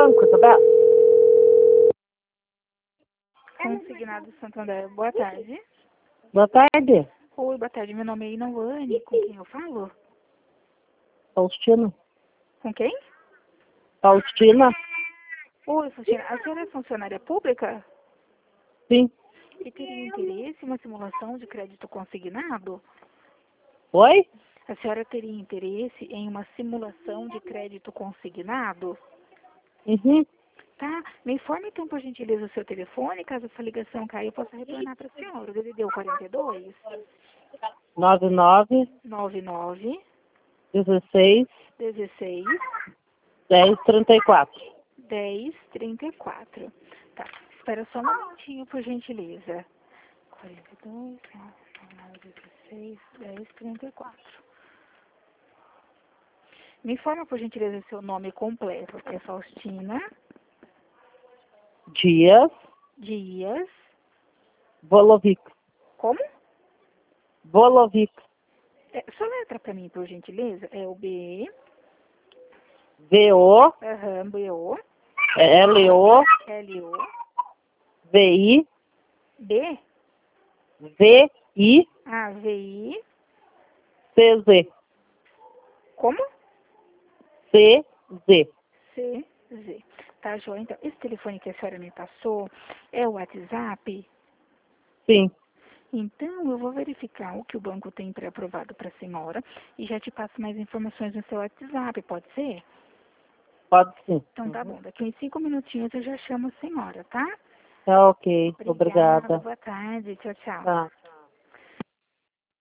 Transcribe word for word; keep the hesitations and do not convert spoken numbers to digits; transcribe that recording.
banco, Isabel. Consignado Santander, boa tarde. Boa tarde. Oi, boa tarde, meu nome é Inoane, com quem eu falo? Faustina. Com quem? Faustina? Oi, Faustina, a senhora é funcionária pública? Sim. E teria interesse em uma simulação de crédito consignado? Oi? A senhora teria interesse em uma simulação de crédito consignado? Uhum. Tá, me informe então, por gentileza, o seu telefone, caso essa ligação caia, eu possa retornar para a senhora. O D D D é o quarenta e dois, nove nove, nove nove, dezesseis, dezesseis, dez, trinta e quatro. dez, trinta e quatro. Tá, espera só um momentinho, por gentileza. quarenta e dois, nove nove, dezesseis, dez, trinta e quatro. Me informa, por gentileza, seu nome completo. É Faustina Dias, Dias. Volovic. Como? Volovic. É, só letra para mim, por gentileza. É o B, V O, aham, B, O, L O, L, O, V I, B, V I, A, V, I, C Z. como? C Z. C, Z. Tá, João? Então, esse telefone que a senhora me passou é o WhatsApp? Sim. Então, eu vou verificar o que o banco tem pré-aprovado para a senhora e já te passo mais informações no seu WhatsApp, pode ser? Pode sim. Então, tá Uhum. bom. Daqui uns cinco minutinhos eu já chamo a senhora, tá? Tá ok. Obrigada, Obrigada. boa tarde, tchau, tchau. Tá.